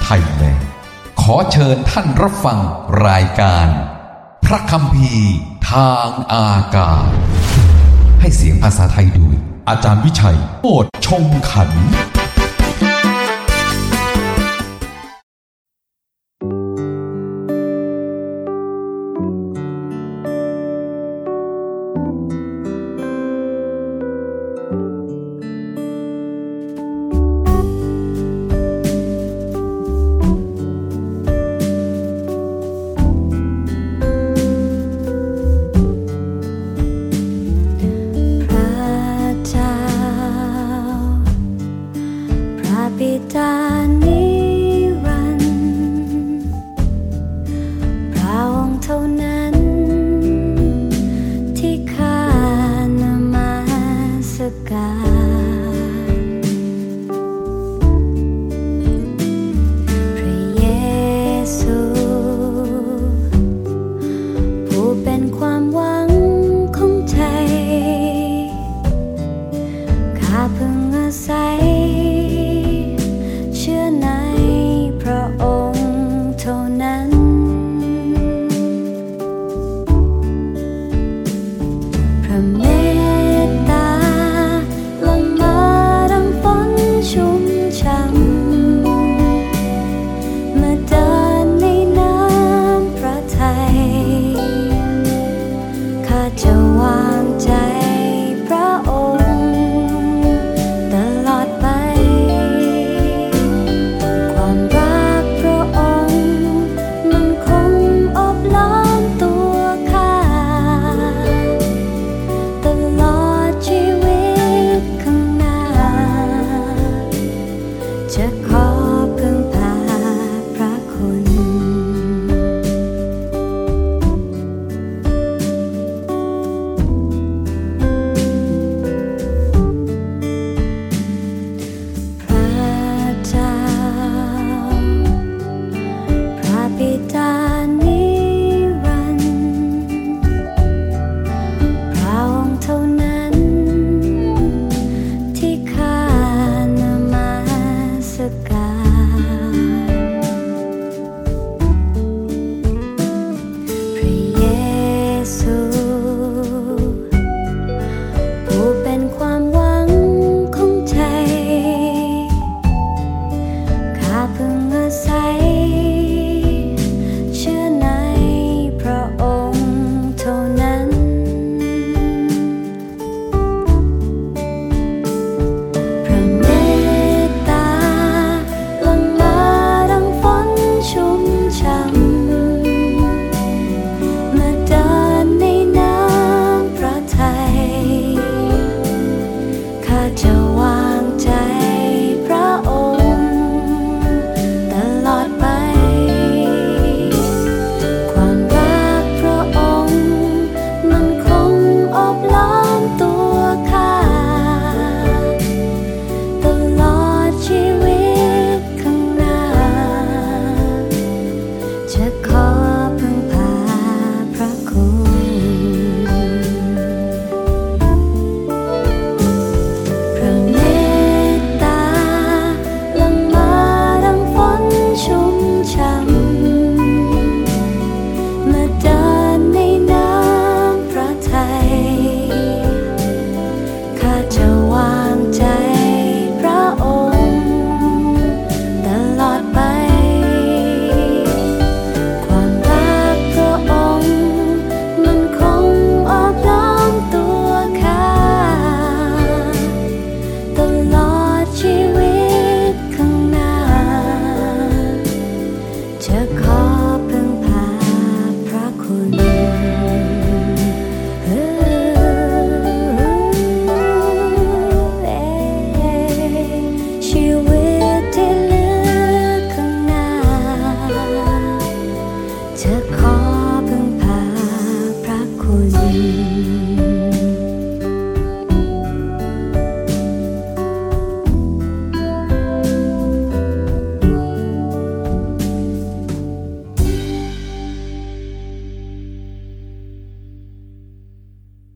ไทยแลนด์ขอเชิญท่านรับฟังรายการพระคัมภีร์ทางอากาศให้เสียงภาษาไทยโดยอาจารย์วิชัยโอษฐ์ชงขันธ์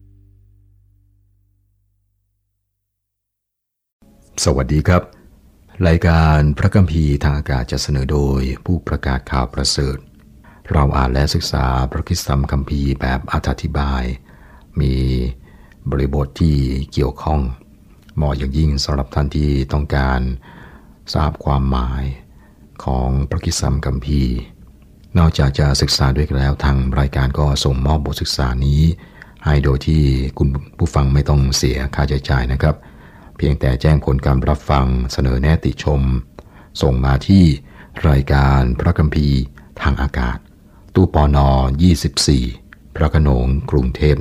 สวัสดีครับรายการพระคัมภีร์ทางอากาศจะเสนอโดยผู้ประกาศข่าวประเสริฐเราอ่านและศึกษาพระคริสตคัมภีร์แบบอธิบายมีบริบทที่เกี่ยวข้องเหมาะอย่างยิ่งสำหรับท่านที่ต้องการทราบความหมายของพระคริสตคัมภีร์นอกจากจะศึกษาด้วยกันแล้วทางรายการก็ส่งมอบบทศึกษานี้ให้โดยที่คุณผู้ฟังไม่ต้องเสียค่าใช้จ่ายนะครับเพียงแต่แจ้งผลการรับฟังเสนอแนะติชมส่งมาที่รายการพระคัมภีร์ทางอากาศตู้ปน24พระโขนงกรุงเทพ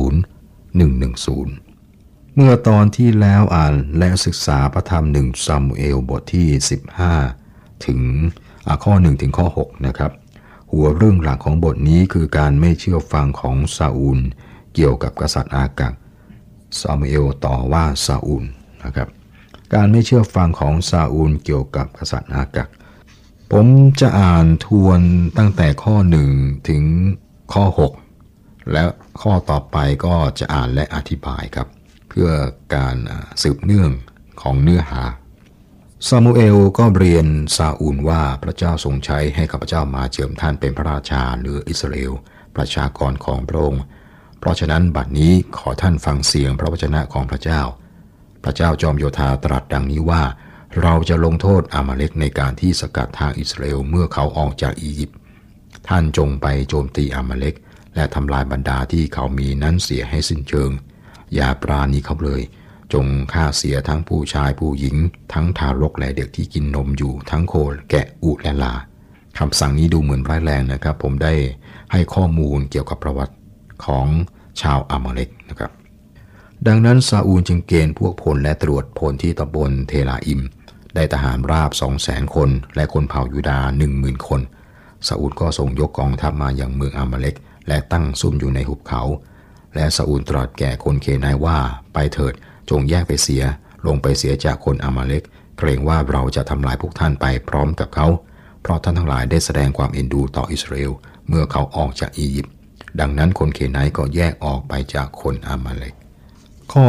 10110เมื่อตอนที่แล้วอ่านและศึกษาพระธรรม1ซามูเอลบทที่15ถึงข้อ1ถึงข้อ6นะครับหัวเรื่องหลักของบทนี้คือการไม่เชื่อฟังของซาอูลเกี่ยวกับกษัตริย์อากักซามูเอลต่อว่าซาอูลนะครับการไม่เชื่อฟังของซาอูลเกี่ยวกับกษัตริย์อากักผมจะอ่านทวนตั้งแต่ข้อ1ถึงข้อ6และข้อต่อไปก็จะอ่านและอธิบายครับเพื่อการสืบเนื่องของเนื้อหาซามูเอลก็เรียนซาอูลว่าพระเจ้าทรงใช้ให้ข้าพเจ้ามาเจิมท่านเป็นพระราชาเหนืออิสราเอลประชากรของพระองค์เพราะฉะนั้นบัดนี้ขอท่านฟังเสียงพระวจนะของพระเจ้าพระเจ้าจอมโยธาตรัสดังนี้ว่าเราจะลงโทษอามาเลกในการที่สกัดทางอิสราเอลเมื่อเขาออกจากอียิปต์ท่านจงไปโจมตีอามาเลกและทำลายบรรดาที่เขามีนั้นเสียให้สิ้นเชิงอย่าปราณีเขาเลยจงฆ่าเสียทั้งผู้ชายผู้หญิงทั้งทารกและเด็กที่กินนมอยู่ทั้งโคแกะอูฐและลาคำสั่งนี้ดูเหมือนร้ายแรงนะครับผมได้ให้ข้อมูลเกี่ยวกับประวัติของชาวอามาเลกนะครับดังนั้นซาอูลจึงเกณฑ์พวกพลและตรวจพลที่ตำบลเทลาอิมได้ทหารราบ 200,000 คนและคนเผ่ายูดาห์ 10,000 คนซาอูลก็ส่งยกกองทัพมาอย่างเมืองอามาเลกและตั้งซุ่มอยู่ในหุบเขาและซาอูลตรัสแก่คนเคนายว่าไปเถิดจงแยกไปเสียลงไปเสียจากคนอามาเลกเกรงว่าเราจะทำลายพวกท่านไปพร้อมกับเขาเพราะท่านทั้งหลายได้แสดงความเอ็นดูต่ออิสราเอลเมื่อเขาออกจากอียิปต์ดังนั้นคนเคนายก็แยกออกไปจากคนอามาเลกข้อ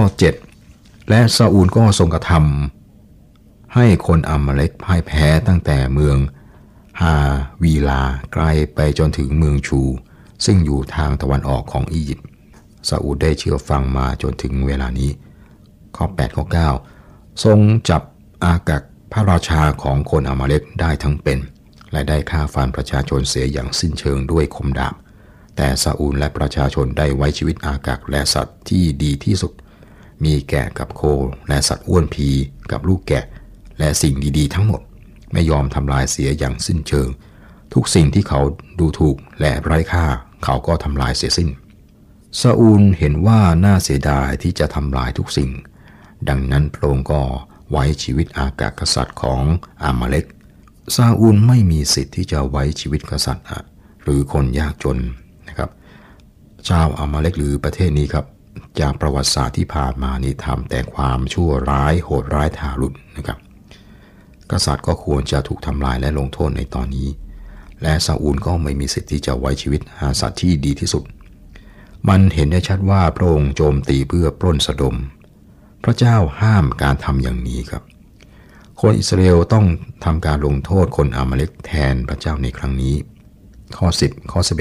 7และซาอูลก็ทรงกระทำให้คนอามาเลกพ่ายแพ้ตั้งแต่เมืองฮาวีลาไกลไปจนถึงเมืองชูซึ่งอยู่ทางตะวันออกของอียิปต์ซาอูลได้เชื่อฟังมาจนถึงเวลานี้ข้อ8ข้อ9ทรงจับอากักพระราชาของคนอามาเลกได้ทั้งเป็นและได้ฆ่าฟันประชาชนเสียอย่างสิ้นเชิงด้วยคมดาบแต่ซาอูลและประชาชนได้ไว้ชีวิตอากักและสัตว์ที่ดีที่สุดมีแกะกับโคและสัตว์อ้วนพีกับลูกแกะและสิ่งดีๆทั้งหมดไม่ยอมทำลายเสียอย่างสิ้นเชิงทุกสิ่งที่เขาดูถูกและไร้ค่าเขาก็ทำลายเสียสิ้นซาอูลเห็นว่าน่าเสียดายที่จะทำลายทุกสิ่งดังนั้นพระองค์ก็ไว้ชีวิตอากักกษัตริย์ของอามาเลกซาอูลไม่มีสิทธิ์ที่จะไว้ชีวิตกษัตริย์หรือคนยากจนนะครับชาวอามาเลกหรือประเทศนี้ครับจากประวัติศาสตร์ที่ผ่านมานี่ทำแต่ความชั่วร้ายโหดร้ายทารุณนะครับกษัตริย์ก็ควรจะถูกทำลายและลงโทษในตอนนี้และซาอูลก็ไม่มีสิทธิ์ที่จะไว้ชีวิตหาสัตว์ที่ดีที่สุดมันเห็นได้ชัดว่าพระองค์โจมตีเพื่อปล้นสะดมพระเจ้าห้ามการทำอย่างนี้ครับคนอิสราเอลต้องทำการลงโทษคนอามาเลกแทนพระเจ้าในครั้งนี้ข้อ10ข้อ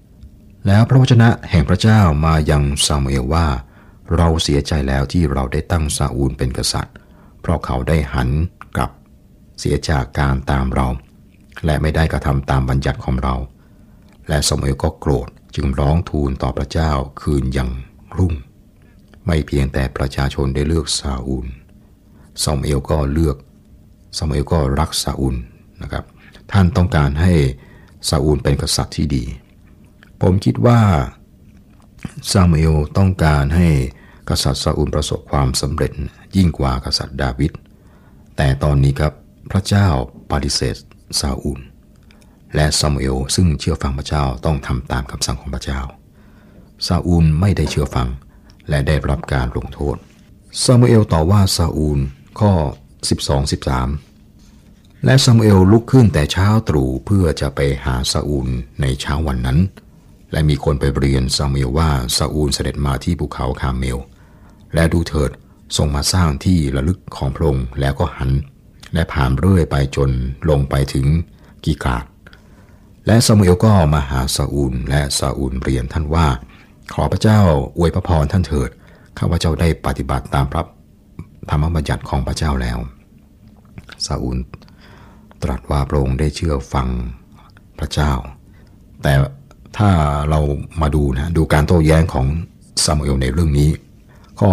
11แล้วพระวจนะแห่งพระเจ้ามายังซามูเอลว่าเราเสียใจแล้วที่เราได้ตั้งซาอูลเป็นกษัตริย์เพราะเขาได้หันกลับเสียจากการตามเราและไม่ได้กระทำตามบัญญัติของเราและซามูเอลก็โกรธจึงร้องทูลต่อพระเจ้าคืนยังรุ่งไม่เพียงแต่ประชาชนได้เลือกซาอูลซามูเอลก็รักซาอูลนะครับท่านต้องการให้ซาอูลเป็นกษัตริย์ที่ดีผมคิดว่าซามูเอลต้องการให้กษัตริย์ซาอูลประสบความสำเร็จยิ่งกว่ากษัตริย์ดาวิดแต่ตอนนี้ครับพระเจ้าปฏิเสธซาอูลและซามูเอลซึ่งเชื่อฟังพระเจ้าต้องทำตามคำสั่งของพระเจ้าซาอูลไม่ได้เชื่อฟังและได้รับการลงโทษซามูเอลต่อว่าซาอูลข้อ 12-13 และซามูเอลลุกขึ้นแต่เช้าตรู่เพื่อจะไปหาซาอูลในเช้าวันนั้นและมีคนไปเรียนซามูเอลว่าซาอูลเสด็จมาที่ภูเขาคาร์เมลและดูเถิดทรงมาสร้างที่ระลึกของพระองค์แล้วก็หันและผ่านเรื่อยไปจนลงไปถึงกีกาดและซามูเอลก็มาหาซาอูลและซาอูลเรียนท่านว่าขอพระเจ้าอวยพระพรท่านเถิดข้าพเจ้าได้ปฏิบัติตามพระธรรมบัญญัติของพระเจ้าแล้วซาอูลตรัสว่าพระองค์ได้เชื่อฟังพระเจ้าแต่ถ้าเรามาดูการโต้แย้งของซามูเอลในเรื่องนี้ข้อ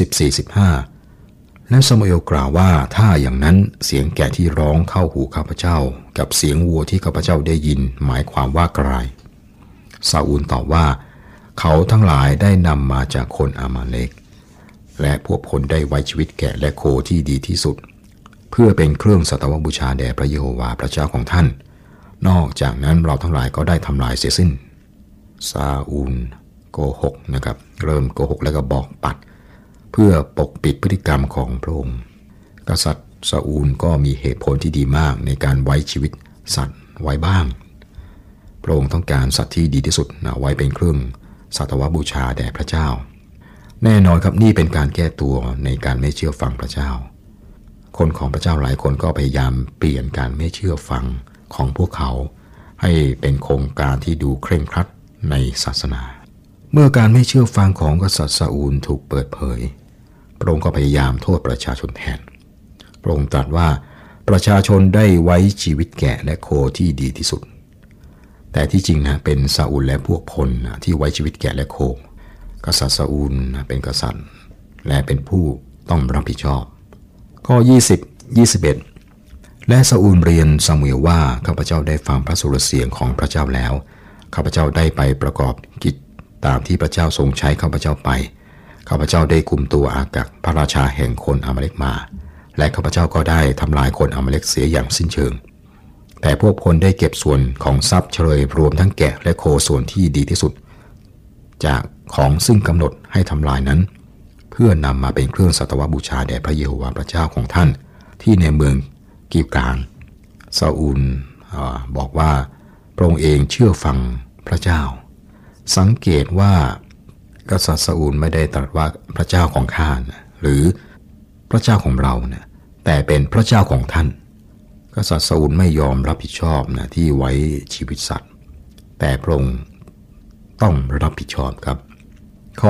14-15 และซามูเอลกล่าวว่าถ้าอย่างนั้นเสียงแกะที่ร้องเข้าหูข้าพเจ้ากับเสียงวัวที่ข้าพเจ้าได้ยินหมายความว่าไกลซาอูลตอบว่าเขาทั้งหลายได้นำมาจากคนอามาเลกและพวกคนได้ไว้ชีวิตแกะและโคที่ดีที่สุดเพื่อเป็นเครื่องสัตวบูชาแด่พระเยโฮวาห์พระเจ้าของท่านนอกจากนั้นเราทั้งหลายก็ได้ทำลายเสียสิ้นซาอูลโกหกนะครับเริ่มโกหกแล้วก็บอกปัดเพื่อปกปิดพฤติกรรมของพระองค์กษัตริย์ซาอูลก็มีเหตุผลที่ดีมากในการไว้ชีวิตสัตว์ไว้บ้างพระองค์ต้องการสัตว์ที่ดีที่สุดไว้เป็นเครื่องสัตวบูชาแด่พระเจ้าแน่นอนครับนี่เป็นการแก้ตัวในการไม่เชื่อฟังพระเจ้าคนของพระเจ้าหลายคนก็พยายามเปลี่ยนการไม่เชื่อฟังของพวกเขาให้เป็นโครงการที่ดูเคร่งครัดในศาสนาเมื่อการไม่เชื่อฟังของกษัตริย์ซาอูลถูกเปิดเผยพระองค์ก็พยายามโทษประชาชนแทนพระองค์ตรัสว่าประชาชนได้ไว้ชีวิตแกะและโคที่ดีที่สุดแต่ที่จริงเป็นซาอูลและพวกพลที่ไว้ชีวิตแกะและโคกษัตริย์ซาอูลเป็นกษัตริย์และเป็นผู้ต้องรับผิดชอบข้อ 20-21 และซาอูลเรียนซามูเอลว่าข้าพเจ้าได้ฟังพระสุรเสียงของพระเจ้าแล้วข้าพเจ้าได้ไปประกอบกิจตามที่พระเจ้าทรงใช้ข้าพเจ้าไปข้าพเจ้าได้คุมตัวอากักพระราชาแห่งคนอามาเลกมาและข้าพเจ้าก็ได้ทำลายคนอามาเลกเสียอย่างสิ้นเชิงแต่พวกคนได้เก็บส่วนของทรัพย์เฉลยรวมทั้งแกะและโคส่วนที่ดีที่สุดจากของซึ่งกำหนดให้ทำลายนั้นเพื่อนำมาเป็นเครื่องสัตวบูชาแด่พระเยโฮวาห์พระเจ้าของท่านที่ในเมืองกิลกาลซาอูลบอกว่าพระองค์เองเชื่อฟังพระเจ้าสังเกตว่ากษัตริย์ซาอูลไม่ได้ตรัสว่าพระเจ้าของข้าหรือพระเจ้าของเราแต่เป็นพระเจ้าของท่านกษัตริย์ซาอูลไม่ยอมรับผิดชอบที่ไว้ชีวิตสัตว์แต่พระองค์ต้องรับผิดชอบครับข้อ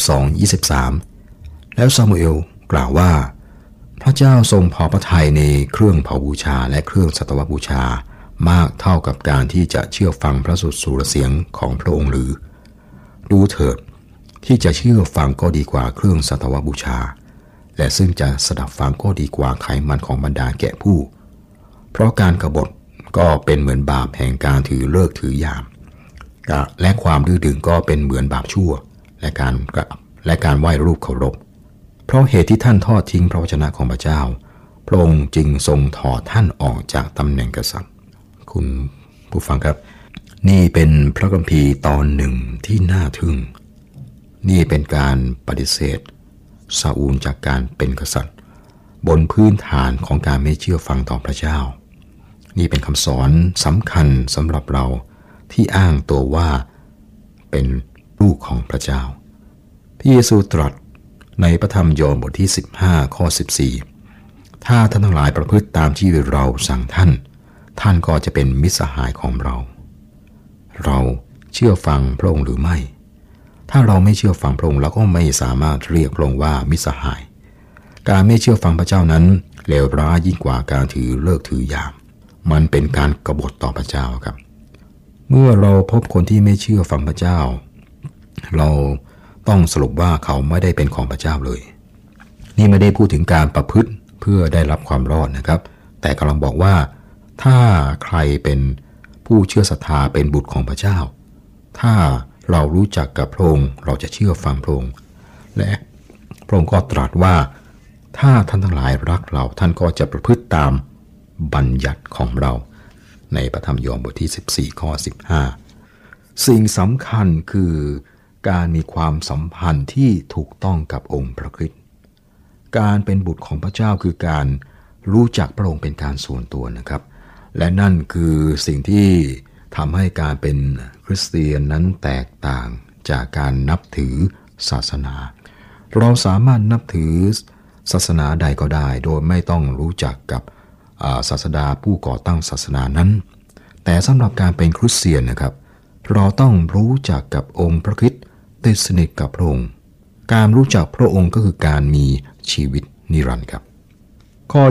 22-23 แล้วซามูเอลกล่าวว่าพระเจ้าทรงพอพระทัยในเครื่องเผาบูชาและเครื่องสัตวบูชามากเท่ากับการที่จะเชื่อฟังพระสุรเสียงของพระองค์หรือดูเถิดที่จะเชื่อฟังก็ดีกว่าเครื่องสัตวบูชาและซึ่งจะสดับฟังก็ดีกว่าไขมันของบรรดาแกะผู้เพราะการกบฏก็เป็นเหมือนบาปแห่งการถือฤกษ์ถือยามและความดื้อดึงก็เป็นเหมือนบาปชั่วและการไหว้รูปเคารพเพราะเหตุที่ท่านทอดทิ้งพระวจนะของพระเจ้าพระองค์จึงทรงถอดท่านออกจากตำแหน่งกษัตริย์คุณผู้ฟังครับนี่เป็นพระคัมภีร์ตอนหนึ่งที่น่าทึ่งนี่เป็นการปฏิเสธซาอูลจากการเป็นกษัตริย์บนพื้นฐานของการไม่เชื่อฟังต่อพระเจ้านี่เป็นคำสอนสำคัญสำหรับเราที่อ้างตัวว่าเป็นลูกของพระเจ้าพระเยซูตรัสในพระธรรมโยมบทที่15ข้อ14ถ้าท่านทั้งหลายประพฤติตามที่เราสั่งท่านก็จะเป็นมิตรสหายของเราเชื่อฟังพระองค์หรือไม่ถ้าเราไม่เชื่อฟังพระองค์เราก็ไม่สามารถเรียกพระองค์ว่ามิตรสหายการไม่เชื่อฟังพระเจ้านั้นเลวร้ายยิ่งกว่าการถือฤกษ์ถือยามมันเป็นการกบฏต่อพระเจ้าครับเมื่อเราพบคนที่ไม่เชื่อฟังพระเจ้าเราต้องสรุปว่าเขาไม่ได้เป็นของพระเจ้าเลยนี่ไม่ได้พูดถึงการประพฤติเพื่อได้รับความรอดนะครับแต่กำลังบอกว่าถ้าใครเป็นผู้เชื่อศรัทธาเป็นบุตรของพระเจ้าถ้าเรารู้จักกับพระองค์เราจะเชื่อฟังพระองค์และพระองค์ก็ตรัสว่าถ้าท่านทั้งหลายรักเราท่านก็จะประพฤติตามบัญญัติของเราในพระธรรมโยมบทที่14ข้อ15สิ่งสำคัญคือการมีความสัมพันธ์ที่ถูกต้องกับองค์พระคริสต์การเป็นบุตรของพระเจ้าคือการรู้จักพระองค์เป็นการส่วนตัวนะครับและนั่นคือสิ่งที่ทำให้การเป็นคริสเตียนนั้นแตกต่างจากการนับถือศาสนาเราสามารถนับถือศาสนาใดก็ได้โดยไม่ต้องรู้จักกับศาสดาผู้ก่อตั้งศาสนานั้นแต่สำหรับการเป็นคริสเตียนนะครับเราต้องรู้จักกับองค์พระคริสต์ติดสนิทกับพระองค์การรู้จักพระองค์ก็คือการมีชีวิตนิรันดร์ครับข้อ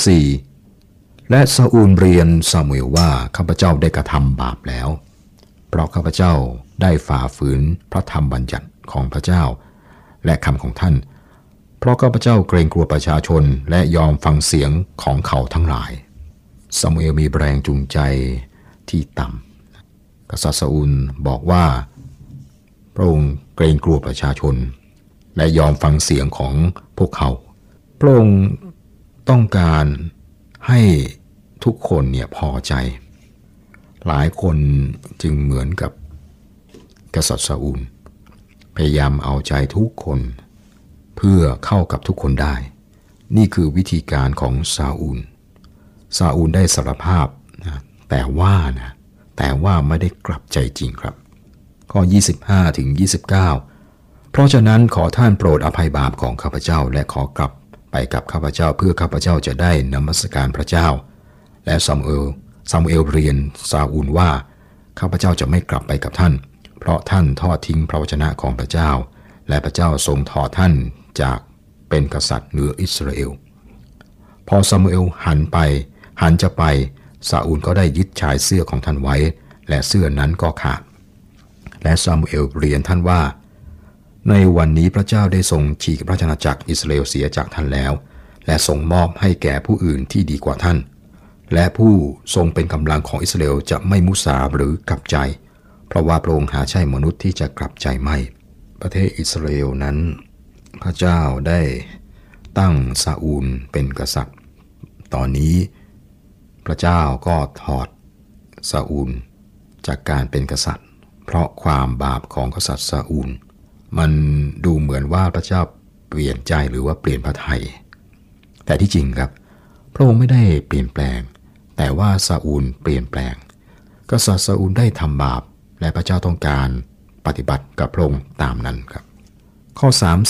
24และซาอูลเรียนซามูเอลว่าข้าพเจ้าได้กระทำบาปแล้วเพราะข้าพเจ้าได้ฝ่าฝืนพระธรรมบัญญัติของพระเจ้าและคำของท่านเพราะข้าพเจ้าเกรงกลัวประชาชนและยอมฟังเสียงของเขาทั้งหลายซามูเอลมีแรงจูงใจที่ต่ำกษัตริย์ซาอูลบอกว่าพระองค์เกรงกลัวประชาชนและยอมฟังเสียงของพวกเขาพระองค์ต้องการให้ทุกคนเนี่ยพอใจหลายคนจึงเหมือนกับกษัตริย์ซาอูลพยายามเอาใจทุกคนเพื่อเข้ากับทุกคนได้นี่คือวิธีการของซาอูลได้สารภาพนะแต่ว่าไม่ได้กลับใจจริงครับข้อ25ถึง29เพราะฉะนั้นขอท่านโปรดอภัยบาปของข้าพเจ้าและขอกลับไปกับข้าพเจ้าเพื่อข้าพเจ้าจะได้นมัสการพระเจ้าและซามูเอลเรียนซาอูลว่าข้าพเจ้าจะไม่กลับไปกับท่านเพราะท่านทอดทิ้งพระวจนะของพระเจ้าและพระเจ้าทรงถอดท่านจากเป็นกษัตริย์เหนืออิสราเอลพอซามูเอลหันจะไปซาอูลก็ได้ยึดชายเสื้อของท่านไว้และเสื้อนั้นก็ขาดและซามูเอลเรียนท่านว่าในวันนี้พระเจ้าได้ทรงฉีกพระชนจักรอิสราเอลเสียจากท่านแล้วและทรงมอบให้แก่ผู้อื่นที่ดีกว่าท่านและผู้ทรงเป็นกำลังของอิสราเอลจะไม่มุสาหรือกลับใจเพราะว่าพระองค์หาใช่มนุษย์ที่จะกลับใจไม่ประเทศอิสราเอลนั้นพระเจ้าได้ตั้งซาอูลเป็นกษัตริย์ตอนนี้พระเจ้าก็ถอดซาอูลจากการเป็นกษัตริย์เพราะความบาปของกษัตริย์ซาอูลมันดูเหมือนว่าพระเจ้าเปลี่ยนใจหรือว่าเปลี่ยนพระทัยแต่ที่จริงครับพระองค์ไม่ได้เปลี่ยนแปลงแต่ว่าซาอูลเปลี่ยนแปลงกษัตริย์ซาอูลได้ทำบาปและพระเจ้าต้องการปฏิบัติกับพระองค์ตามนั้นครับข้อ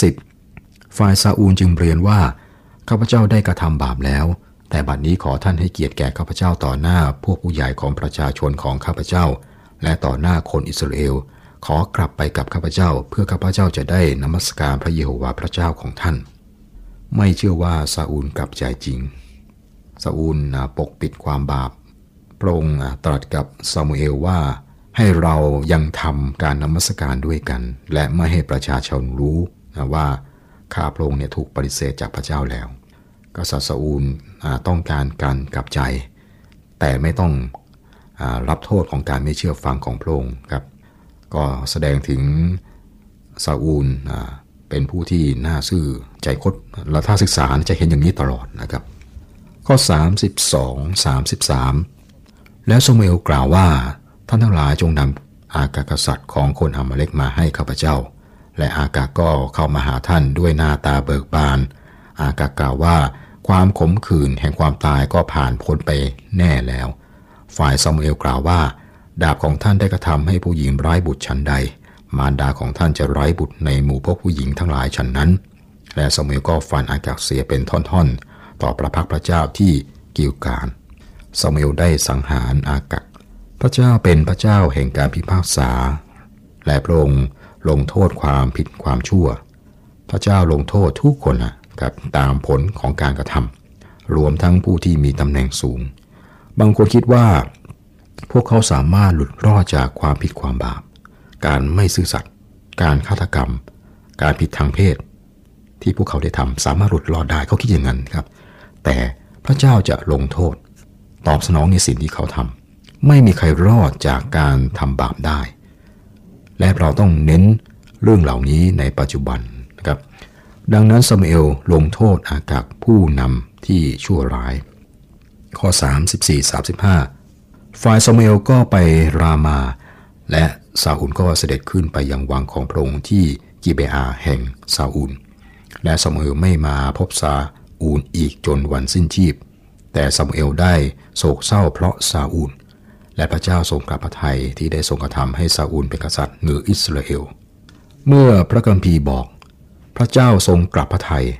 30ฝ่ายซาอูลจึงเรียนว่าข้าพเจ้าได้กระทำบาปแล้วแต่บัดนี้ขอท่านให้เกียรติแก่ข้าพเจ้าต่อหน้าพวกผู้ใหญ่ของประชาชนของข้าพเจ้าและต่อหน้าคนอิสราเอลขอกลับไปกับข้าพเจ้าเพื่อข้าพเจ้าจะได้นมัสการพระเยโฮวาห์พระเจ้าของท่านไม่เชื่อว่าซาอูลกลับใจจริงซาอูลปกปิดความบาปพระองค์ตรัสกับซามูเอลว่าให้เรายังทำการนมัสการด้วยกันและไม่ให้ประชาชนรู้ว่าข้าพระองค์เนี่ยถูกปฏิเสธจากพระเจ้าแล้วกษัตริย์ซาอูลต้องการการกลับใจแต่ไม่ต้องรับโทษของการไม่เชื่อฟังของพระองค์ครับก็แสดงถึงซาอูลเป็นผู้ที่น่าซื่อใจคดและถ้าศึกษาจะเห็นอย่างนี้ตลอดนะครับข้อ32-33แล้วซามูเอลกล่าวว่าท่านทั้งหลายจงนำอากากษัตริย์ของคนอามาเลกมาให้ข้าพเจ้าและอากาก็เข้ามาหาท่านด้วยหน้าตาเบิกบานอากากล่าวว่าความขมขื่นแห่งความตายก็ผ่านพ้นไปแน่แล้วฝ่ายซามูเอลกล่าวว่าดาบของท่านได้กระทำให้ผู้หญิงไร้บุตรฉันใดมารดาของท่านจะไร้บุตรในหมู่พวกผู้หญิงทั้งหลายฉันนั้นและซามูเอลก็ฟันอากาเสียเป็นท่อนๆต่อพระพักพระเจ้าที่กิลกาลซามูเอลได้สังหารอากาพระเจ้าเป็นพระเจ้าแห่งการพิพากษาและพระองค์ลงโทษความผิดความชั่วพระเจ้าลงโทษทุกคนนะครับตามผลของการกระทำรวมทั้งผู้ที่มีตำแหน่งสูงบางคนคิดว่าพวกเขาสามารถหลุดรอดจากความผิดความบาปการไม่ซื่อสัตย์การฆาตกรรมการผิดทางเพศที่พวกเขาได้ทำสามารถหลุดรอดได้เขาคิดอย่างนั้นครับแต่พระเจ้าจะลงโทษตอบสนองในสิ่งที่เขาทำไม่มีใครรอดจากการทำบาปได้และเราต้องเน้นเรื่องเหล่านี้ในปัจจุบันนะครับดังนั้นซามูเอลลงโทษอากาผู้นำที่ชั่วร้ายข้อ34-35ฝ่ายซามูเอลก็ไปรามาและซาอูลก็เสด็จขึ้นไปยังวังของพระองค์ที่กิเบอาแห่งซาอูลและซามูเอลไม่มาพบซาอูลอีกจนวันสิ้นชีพแต่ซามูเอลได้โศกเศร้าเพราะซาอูลและพระเจ้าทรงกลับพระทัยที่ได้ทรงกระทำให้ซาอูลเป็นกษัตริย์เหนืออิสราเอลเมื่อพระคัมภีร์บอกพระเจ้าทรงกลับพระทัย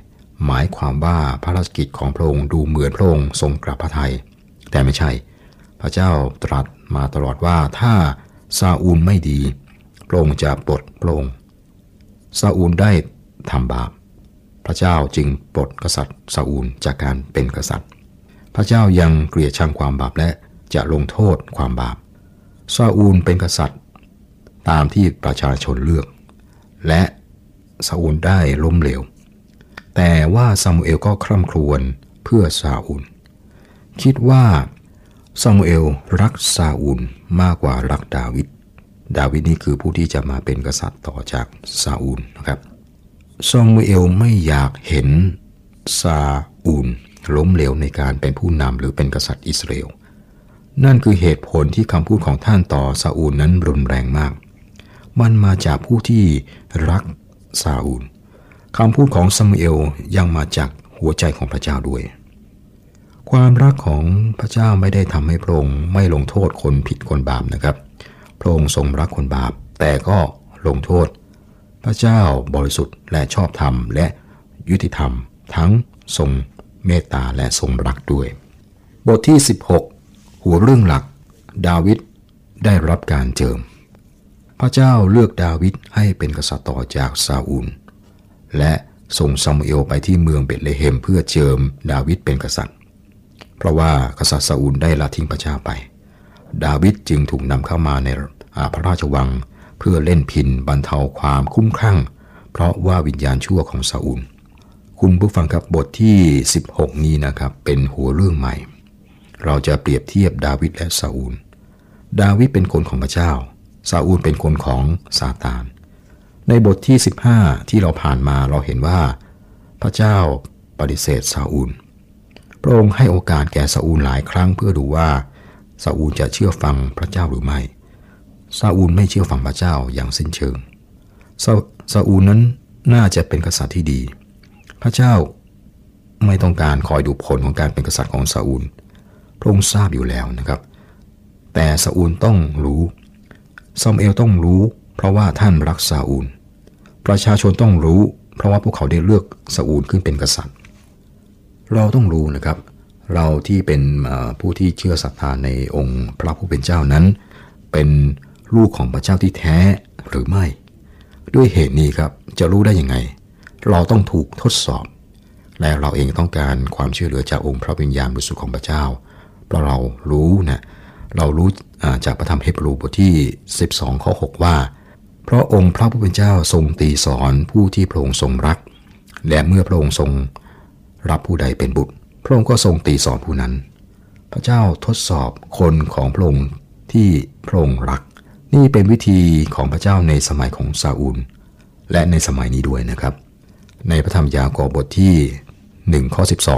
หมายความว่าภารกิจของพระองค์ดูเหมือนพระองค์ทรงกลับพระทัยแต่ไม่ใช่พระเจ้าตรัสมาตลอดว่าถ้าซาอูลไม่ดีพระองค์จะปลดพระองค์ซาอูลได้ทำบาปพระเจ้าจึงปลดกษัตริย์ซาอูลจากการเป็นกษัตริย์พระเจ้ายังเกลียดชังความบาปและจะลงโทษความบาปซาอูลเป็นกษัตริย์ตามที่ประชาชนเลือกและซาอูลได้ล้มเหลวแต่ว่าซามูเอลก็คร่ำครวญเพื่อซาอูลคิดว่าซามูเอลรักซาอูลมากกว่ารักดาวิดนี่คือผู้ที่จะมาเป็นกษัตริย์ต่อจากซาอูลนะครับซามูเอลไม่อยากเห็นซาอูลล้มเหลวในการเป็นผู้นำหรือเป็นกษัตริย์อิสราเอลนั่นคือเหตุผลที่คำพูดของท่านต่อซาอูลนั้นรุนแรงมากมันมาจากผู้ที่รักซาอูลคำพูดของซามูเอลยังมาจากหัวใจของพระเจ้าด้วยความรักของพระเจ้าไม่ได้ทำให้พระองค์ไม่ลงโทษคนผิดคนบาปนะครับพระองค์ทรงรักคนบาปแต่ก็ลงโทษพระเจ้าบริสุทธิ์และชอบธรรมและยุติธรรมทั้งทรงเมตตาและทรงรักด้วยบทที่16หัวเรื่องหลักดาวิดได้รับการเจิมพระเจ้าเลือกดาวิดให้เป็นกษัตริย์ต่อจากซาอูลและส่งซามูเอลไปที่เมืองเบธเลเฮมเพื่อเจิมดาวิดเป็นกษัตริย์เพราะว่ากษัตริย์ซาอูลได้ละทิ้งพระเจ้าไปดาวิดจึงถูกนำเข้ามาในพระราชวังเพื่อเล่นพิณบรรเทาความคุ้มคลั่งเพราะว่าวิญญาณชั่วของซาอูลคุณผู้ฟังครับบทที่16นี้นะครับเป็นหัวเรื่องใหม่เราจะเปรียบเทียบดาวิดและซาอูลดาวิดเป็นคนของพระเจ้าซาอูลเป็นคนของซาตานในบทที่15ที่เราผ่านมาเราเห็นว่าพระเจ้าปฏิเสธซาอูลพระองค์ให้โอกาสแก่ซาอูลหลายครั้งเพื่อดูว่าซาอูลจะเชื่อฟังพระเจ้าหรือไม่ซาอูลไม่เชื่อฟังพระเจ้าอย่างสิ้นเชิงซาอูลนั้นน่าจะเป็นกษัตริย์ที่ดีพระเจ้าไม่ต้องการคอยดูผลของการเป็นกษัตริย์ของซาอูลพระองค์ทราบอยู่แล้วนะครับแต่ซาอูลต้องรู้ซามูเอลต้องรู้เพราะว่าท่านรักซาอูลประชาชนต้องรู้เพราะว่าพวกเขาได้เลือกซาอูลขึ้นเป็นกษัตริย์เราต้องรู้นะครับเราที่เป็นผู้ที่เชื่อศรัทธาในองค์พระผู้เป็นเจ้านั้นเป็นลูกของพระเจ้าที่แท้หรือไม่ด้วยเหตุนี้ครับจะรู้ได้ยังไงเราต้องถูกทดสอบและเราเองต้องการความช่วยเหลือจากองค์พระวิญญาณบริสุทธิ์ของพระเจ้าเพราะเรารู้จากพระธรรมเฮบรูบทที่12ข้อ6ว่าเพราะองค์พระผู้เป็นเจ้าทรงตีสอนผู้ที่พระองค์ทรงรักและเมื่อพระองค์ทรงรับผู้ใดเป็นบุตรพระองค์ก็ทรงตีสอนผู้นั้นพระเจ้าทดสอบคนของพระองค์ที่พระองค์รักนี่เป็นวิธีของพระเจ้าในสมัยของซาอูลและในสมัยนี้ด้วยนะครับในพระธรรมยากอบบทที่1ข้อ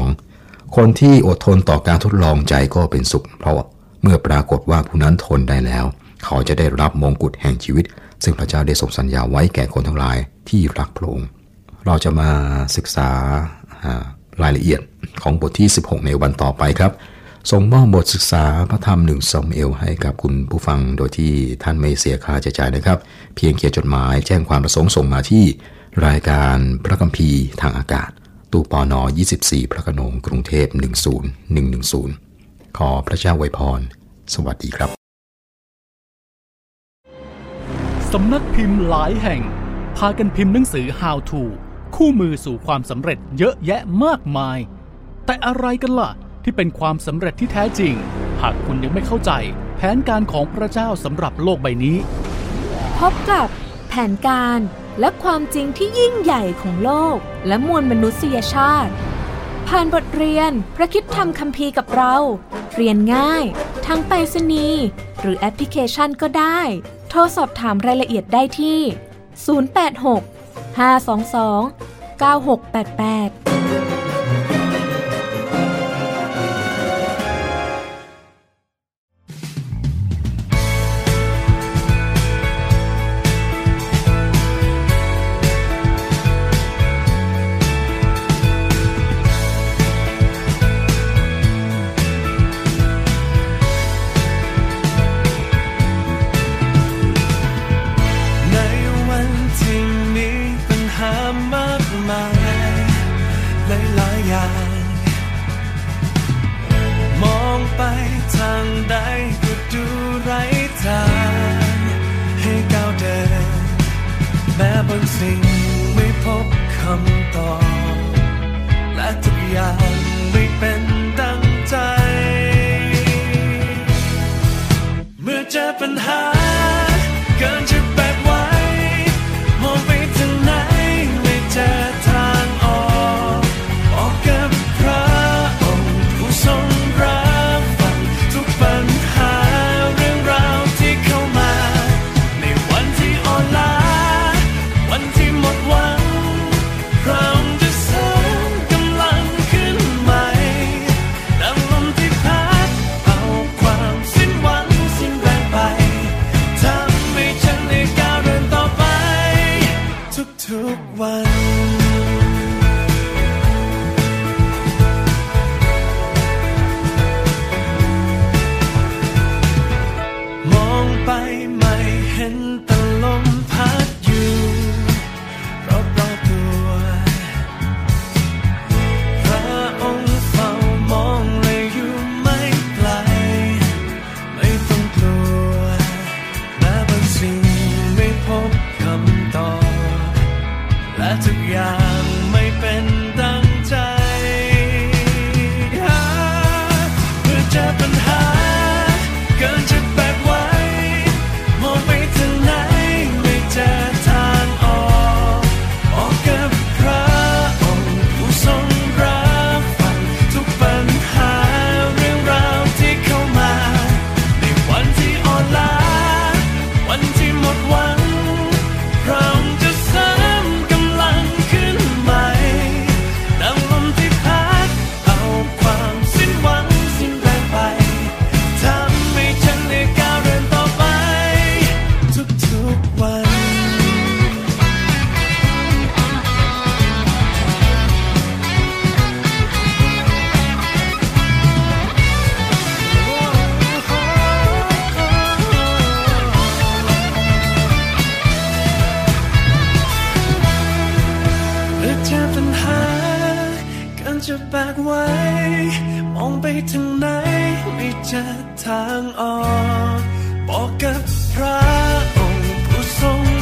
12คนที่อดทนต่อการทดลองใจก็เป็นสุขเพราะเมื่อปรากฏว่าผู้นั้นทนได้แล้วเขาจะได้รับมงกุฎแห่งชีวิตซึ่งพระเจ้าได้ทรงสัญญาไว้แก่คนทั้งหลายที่รักพระองค์เราจะมาศึกษารายละเอียดของบทที่16ในวันต่อไปครับส่งมอบบทศึกษาพระธรรม1ซามูเอลให้กับคุณผู้ฟังโดยที่ท่านไม่เสียค่าใช้จ่ายนะครับเพียงเขียนจดหมายแจ้งความประสงค์ส่งมาที่รายการพระคัมภีร์ทางอากาศตู้ปน24พระโขนงกรุงเทพ10110ขอพระเจ้าอวยพรสวัสดีครับสำนักพิมพ์หลายแห่งพากันพิมพ์หนังสือ How to คู่มือสู่ความสำเร็จเยอะแยะมากมายแต่อะไรกันล่ะที่เป็นความสำเร็จที่แท้จริงหากคุณยังไม่เข้าใจแผนการของพระเจ้าสำหรับโลกใบนี้พบกับแผนการและความจริงที่ยิ่งใหญ่ของโลกและมวลมนุษยชาติผ่านบทเรียนพระคริสตธรรมคัมภีร์กับเราเรียนง่ายทั้งไปรษณีย์หรือแอปพลิเคชันก็ได้โทรสอบถามรายละเอียดได้ที่086 522 9688 ในวันที่มีปัญหามากมายและใดก็ดูไร้ทางให้ก้าวเดินแม้บางสิ่งไม่พบคำตอบและทุกอย่างไม่เป็นดังใจเมื่อเจอปัญหาเกินจะแบกไว้มองไปทางไหนไม่เจอทางออกออกกับพระองค์ผู้ทรงรับฟังทุกปัญหาเรื่องราวที่เข้ามาในวันที่อ่อนล้าวันที่หมดหวังพระองค์จะเสริมกำลังขึ้นใหม่ดังลมที่พัดเอาความสิ้นหวังสิ้นแรงไปทำให้ฉันได้ก้าวเดินต่อไปทุกๆวันมองไปไม่เห็นแต่ลมพัดอยู่รอบๆตัวพระองค์เฝ้ามองเลยอยู่ไม่ไกลไม่ต้องกลัวแม้บางสิ่งไม่พบคำตอบและทุกอย่างไม่เป็นดังใจเมื่อเจอปัญหาเกินจะแบกไว้มองไปทางไหนไม่เจอทางออกออกกับพระองค์ผู้ทรงรับฟังทุกปัญหาเรื่องราวที่เข้ามาในวันที่อ่อนล้าวันที่หมดหวังพระองค์จะเสริมกำลังขึ้นใหม่ดังลมที่พัดเอาความสิ้นหวังสิ้นแรงไปทำให้ฉันได้ก้าวเดินต่อไปทุกๆวันเมื่อเจอปัญหาเกินจะแบกไว้มองไปทางไหนไม่เจอทางออกบอกกับพระองค์ผู้ทรง